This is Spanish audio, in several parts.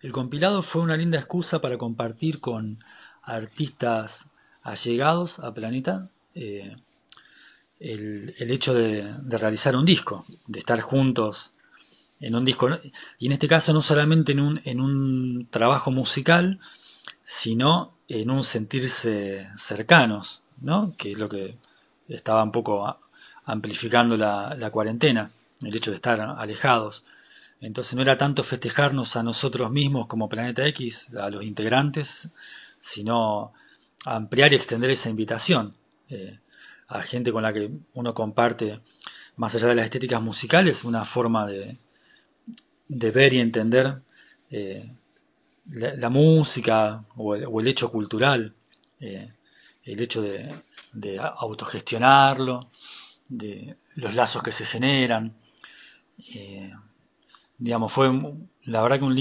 el compilado fue una linda excusa para compartir con artistas allegados a Planeta el hecho de realizar un disco, de estar juntos en un disco, ¿no? Y en este caso no solamente en un trabajo musical, sino en un sentirse cercanos, ¿no? Que es lo que estaba un poco amplificando la cuarentena, el hecho de estar alejados. Entonces no era tanto festejarnos a nosotros mismos como Planeta X, a los integrantes, sino ampliar y extender esa invitación a gente con la que uno comparte, más allá de las estéticas musicales, una forma de ver y entender eh, la música o el hecho cultural, eh, el hecho de autogestionarlo, de los lazos que se generan. eh, digamos, fue la verdad que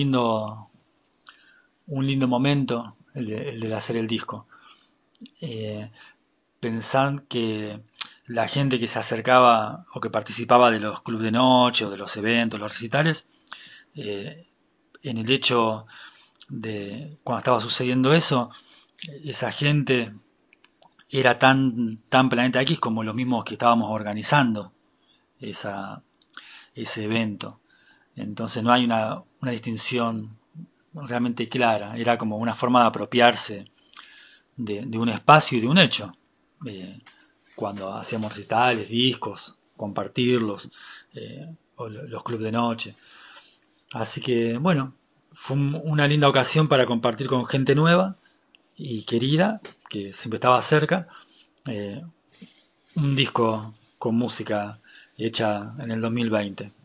un lindo momento el de hacer el disco. Eh, Pensar que la gente que se acercaba o que participaba de los clubes de noche o de los eventos, los recitales, eh, en el hecho de cuando estaba sucediendo eso, esa gente era tan Planeta X como los mismos que estábamos organizando esa, ese evento. Entonces no hay una distinción realmente clara, era como una forma de apropiarse de un espacio y de un hecho. Eh, Cuando hacíamos recitales, discos, compartirlos, o los clubes de noche. Así que bueno, fue una linda ocasión para compartir con gente nueva y querida, que siempre estaba cerca, eh, un disco con música hecha en el 2020.